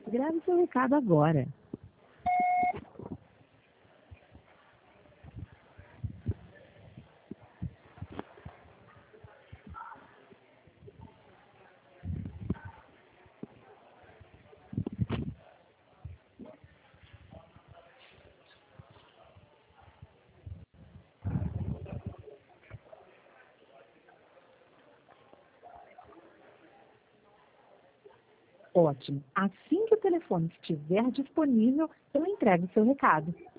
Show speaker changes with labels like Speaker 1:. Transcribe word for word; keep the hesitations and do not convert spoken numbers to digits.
Speaker 1: Grave seu recado agora. Ótimo. Assim que o telefone estiver disponível, eu entrego o seu recado.